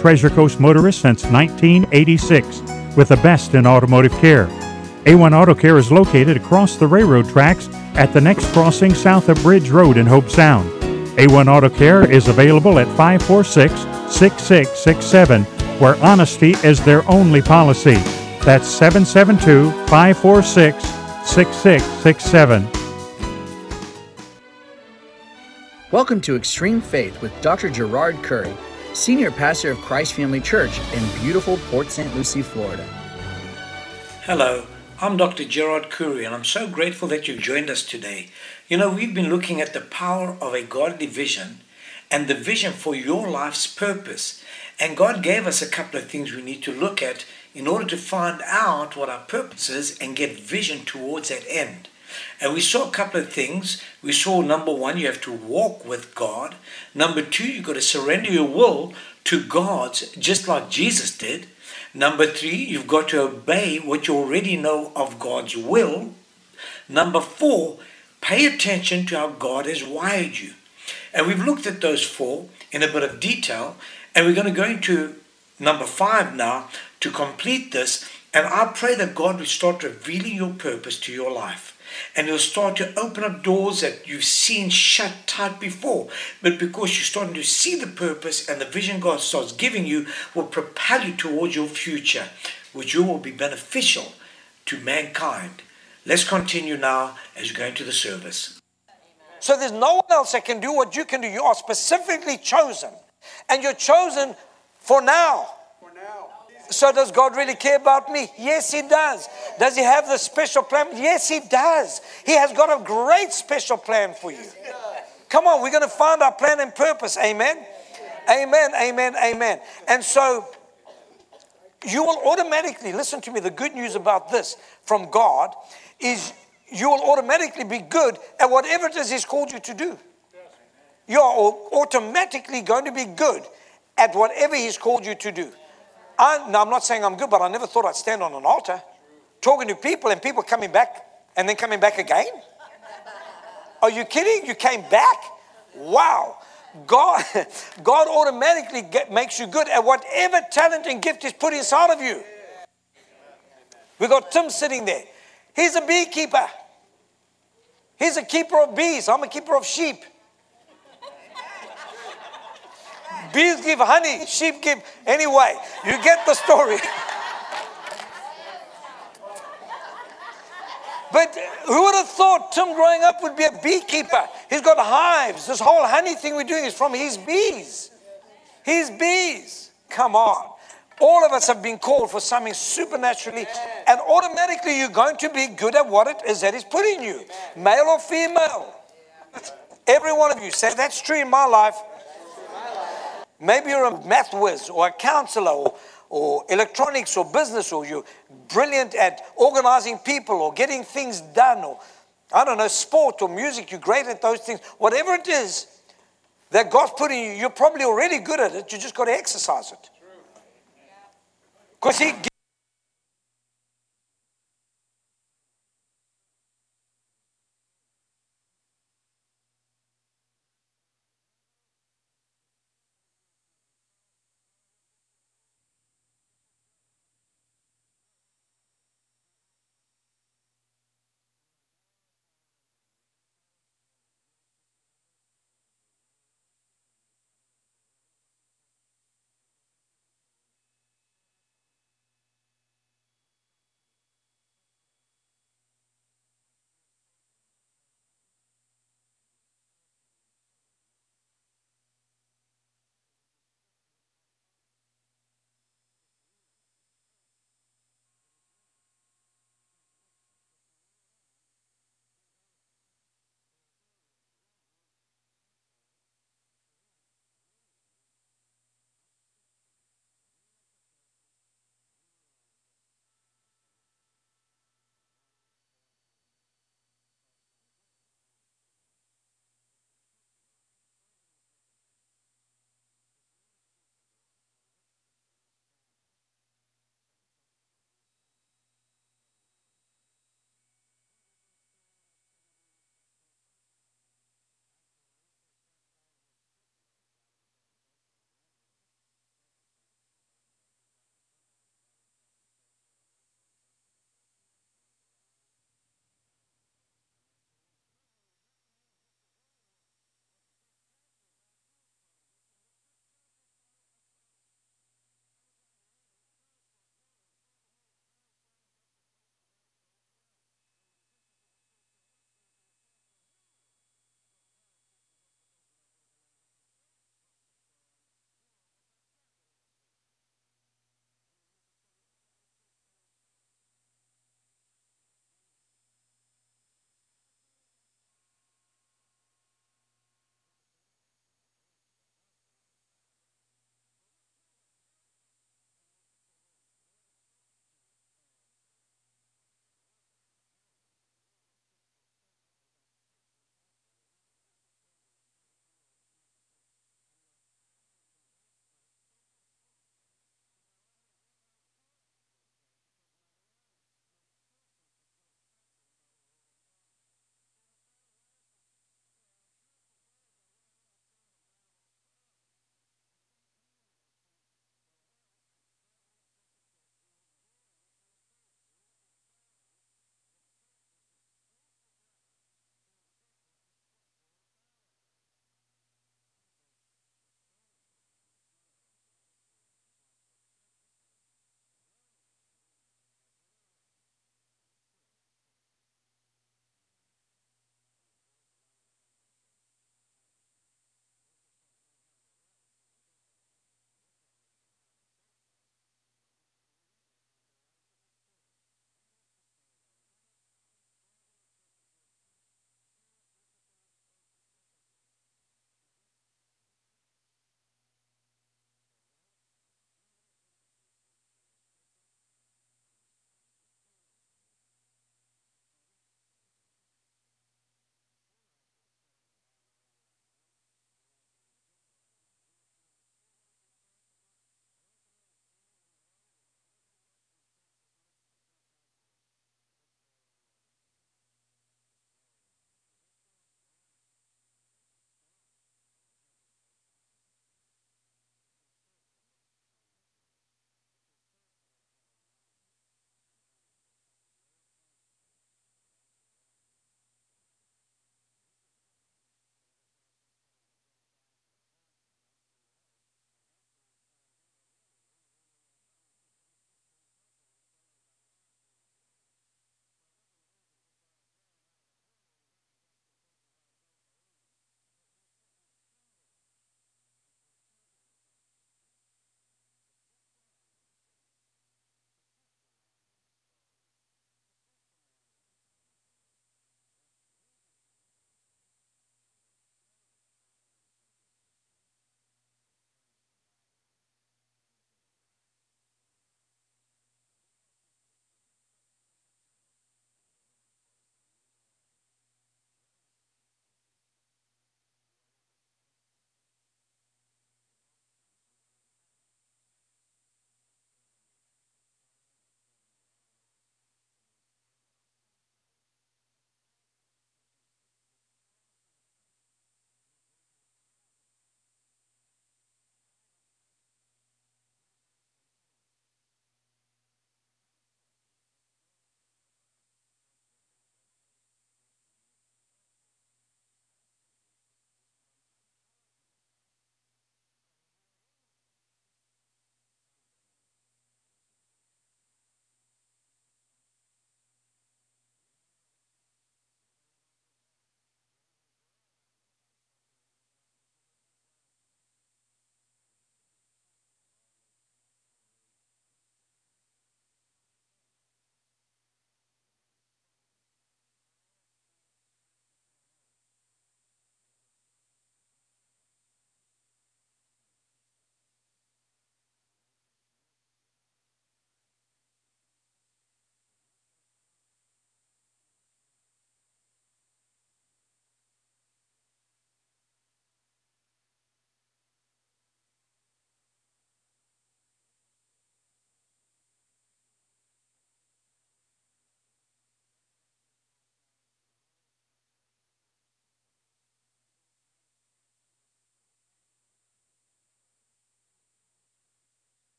Treasure Coast motorist since 1986 with the best in automotive care. A1 Auto Care is located across the railroad tracks at the next crossing south of Bridge Road in Hope Sound. A1 Auto Care is available at 546-6667, where honesty is their only policy. That's 772-546-6667. Welcome to Extreme Faith with Dr. Gerard Curry, Senior Pastor of Christ Family Church in beautiful Port St. Lucie, Florida. Hello, I'm Dr. Gerard Curry, and I'm so grateful that you've joined us today. You know, we've been looking at the power of a godly vision and the vision for your life's purpose. And God gave us a couple of things we need to look at in order to find out what our purpose is and get vision towards that end. And we saw a couple of things. We saw, number one, you have to walk with God. Number two, you've got to surrender your will to God's, just like Jesus did. Number three, you've got to obey what you already know of God's will. Number four, pay attention to how God has wired you. And we've looked at those four in a bit of detail, and we're going to go into number five now to complete this. And I pray that God will start revealing your purpose to your life. And He'll start to open up doors that you've seen shut tight before. But because you're starting to see the purpose and the vision God starts giving you will propel you towards your future, which will be beneficial to mankind. Let's continue now as we go into the service. So there's no one else that can do what you can do. You are specifically chosen. And you're chosen for now. So does God really care about me? Yes, He does. Does He have the special plan? Yes, He does. He has got a great special plan for you. Come on, we're going to find our plan and purpose. Amen? Amen, amen, amen. And so you will automatically, listen to me, the good news about this from God is you will automatically be good at whatever it is He's called you to do. You are automatically going to be good at whatever He's called you to do. Now, I'm not saying I'm good, but I never thought I'd stand on an altar talking to people and people coming back and then coming back again. Are you kidding? You came back? Wow. God automatically makes you good at whatever talent and gift He's put inside of you. We got Tim sitting there. He's a beekeeper. He's a keeper of bees. I'm a keeper of sheep. Bees give honey, sheep give... Anyway, you get the story. But who would have thought Tim growing up would be a beekeeper? He's got hives. This whole honey thing we're doing is from his bees. His bees. Come on. All of us have been called for something supernaturally, and automatically you're going to be good at what it is that He's put in you. Male or female. Every one of you. Say, that's true in my life. Maybe you're a math whiz or a counselor or electronics or business, or you're brilliant at organizing people or getting things done, or I don't know, sport or music. You're great at those things. Whatever it is that God's put in you, you're probably already good at it. You just got to exercise it. Because He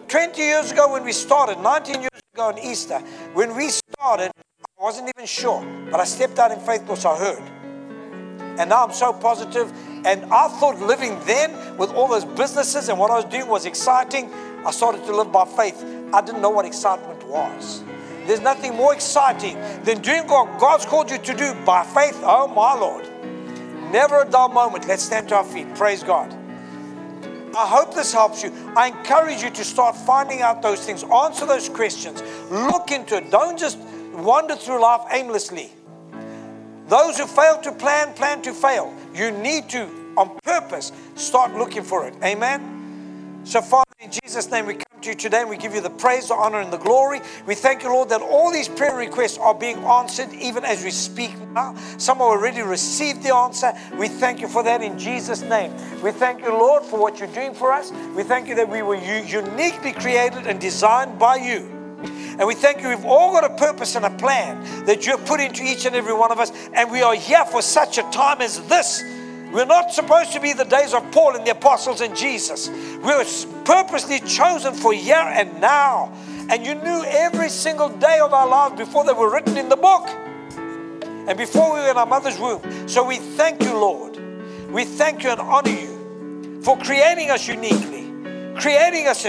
20 years ago when we started, 19 years ago on Easter, when we started, I wasn't even sure, but I stepped out in faith because I heard. And now I'm so positive. And I thought living then with all those businesses and what I was doing was exciting. I started to live by faith. I didn't know what excitement was. There's nothing more exciting than doing what God's called you to do by faith. Oh my Lord. Never a dull moment. Let's stand to our feet. Praise God. I hope this helps you. I encourage you to start finding out those things. Answer those questions. Look into it. Don't just wander through life aimlessly. Those who fail to plan, plan to fail. You need to, on purpose, start looking for it. Amen? So, Father, in Jesus' name, we come to you today and we give you the praise, the honor, and the glory. We thank you, Lord, that all these prayer requests are being answered even as we speak now. Some have already received the answer. We thank you for that in Jesus' name. We thank you, Lord, for what you're doing for us. We thank you that we were uniquely created and designed by you. And we thank you, we've all got a purpose and a plan that you have put into each and every one of us. And we are here for such a time as this. We're not supposed to be the days of Paul and the apostles and Jesus. We were purposely chosen for here and now. And you knew every single day of our lives before they were written in the book. And before we were in our mother's womb. So we thank you, Lord. We thank you and honor you for creating us uniquely. Creating us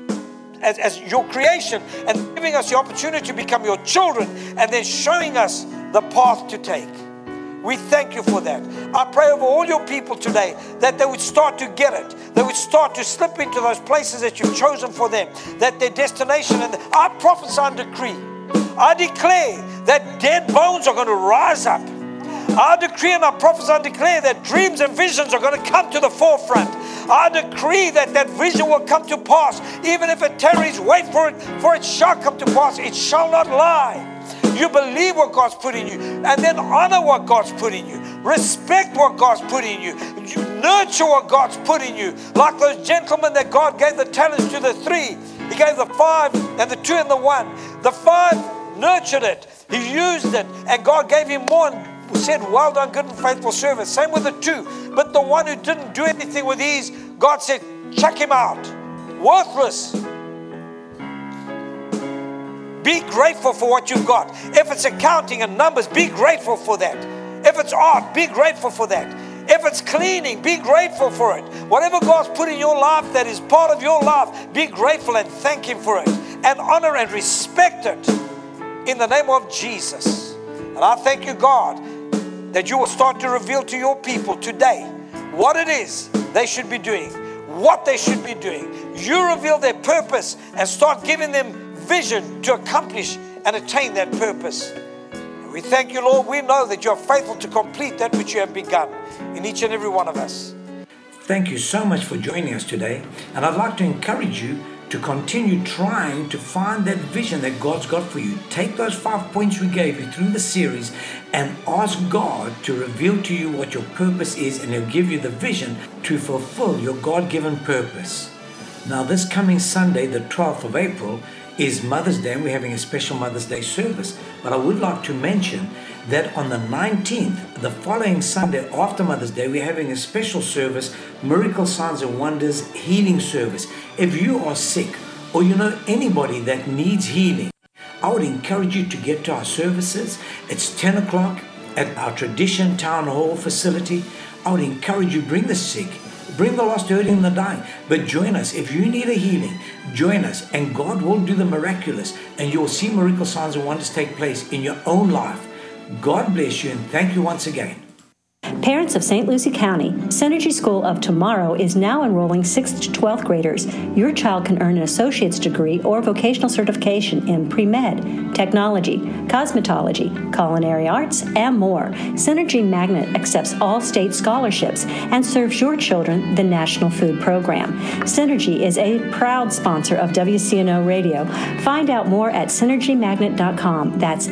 as your creation and giving us the opportunity to become your children and then showing us the path to take. We thank you for that. I pray over all your people today that they would start to get it. They would start to slip into those places that you've chosen for them, that their destination, and I prophesy and decree. I declare that dead bones are going to rise up. I decree and I prophesy and declare that dreams and visions are going to come to the forefront. I decree that that vision will come to pass. Even if it tarries, wait for it shall come to pass. It shall not lie. You believe what God's put in you, and then honor what God's put in you. Respect what God's put in you. You nurture what God's put in you. Like those gentlemen that God gave the talents to the 3. He gave the 5 and the 2 and the 1. The 5 nurtured it. He used it, and God gave him more and said, well done, good and faithful servant. Same with the 2. But the one who didn't do anything with these, God said, chuck him out. Worthless. Be grateful for what you've got. If it's accounting and numbers, be grateful for that. If it's art, be grateful for that. If it's cleaning, be grateful for it. Whatever God's put in your life that is part of your life, be grateful and thank Him for it. And honor and respect it in the name of Jesus. And I thank you, God, that you will start to reveal to your people today what it is they should be doing, what they should be doing. You reveal their purpose and start giving them vision to accomplish and attain that purpose. And we thank you, Lord. We know that you are faithful to complete that which you have begun in each and every one of us. Thank you so much for joining us today. And I'd like to encourage you to continue trying to find that vision that God's got for you. Take those 5 points we gave you through the series and ask God to reveal to you what your purpose is, and He'll give you the vision to fulfill your God-given purpose. Now, this coming Sunday, the 12th of April, is Mother's Day, and we're having a special Mother's Day service. But I would like to mention that on the 19th, the following Sunday after Mother's Day, we're having a special service, Miracle Signs and Wonders Healing Service. If you are sick or you know anybody that needs healing, I would encourage you to get to our services. It's 10 o'clock at our Tradition Town Hall facility. I would encourage you, bring the sick, bring the lost, hurting, and the dying. But join us. If you need a healing, join us. And God will do the miraculous. And you will see miracle signs and wonders take place in your own life. God bless you, and thank you once again. Parents of St. Lucie County, Synergy School of Tomorrow is now enrolling 6th to 12th graders. Your child can earn an associate's degree or vocational certification in pre-med, technology, cosmetology, culinary arts, and more. Synergy Magnet accepts all state scholarships and serves your children the National Food Program. Synergy is a proud sponsor of WCNO Radio. Find out more at synergymagnet.com. That's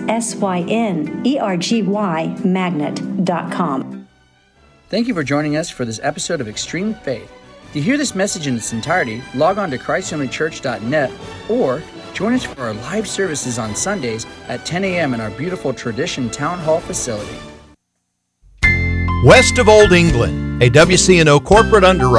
SYNERGY magnet.com. Thank you for joining us for this episode of Extreme Faith. To hear this message in its entirety, log on to ChristFamilyChurch.net or join us for our live services on Sundays at 10 a.m. in our beautiful Tradition Town Hall facility. West of Old England, a WCNO corporate underwriter